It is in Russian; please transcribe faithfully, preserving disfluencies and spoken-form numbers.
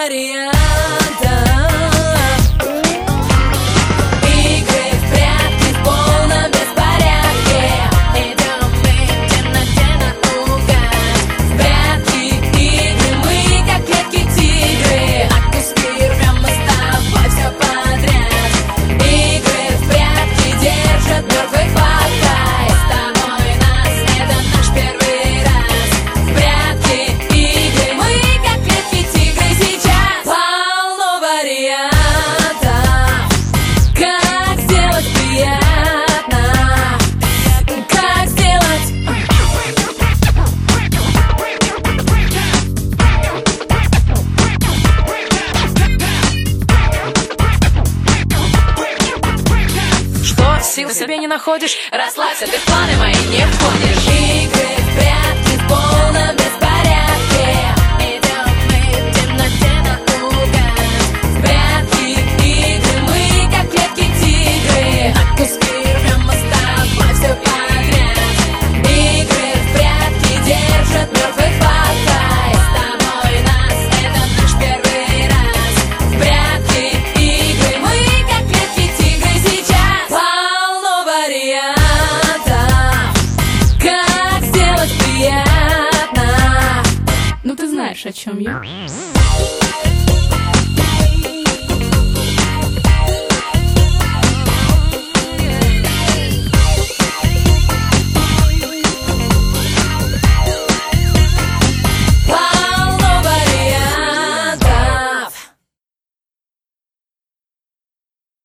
вариантов. Сил себе не находишь, расслабься, ты в планы мои не входишь. Игры в прятки в полном беспорядке. Идем мы в темноте наугад. В прятки игры мы, как клетки тигры. А куски рвем мы с тобой все подряд. Игры в прятки держат мертвых в патай. С тобой нас, это наш первый раз. В прятки игры мы, как клетки тигры сейчас. Как сделать приятно. Ну ты знаешь, о чем я.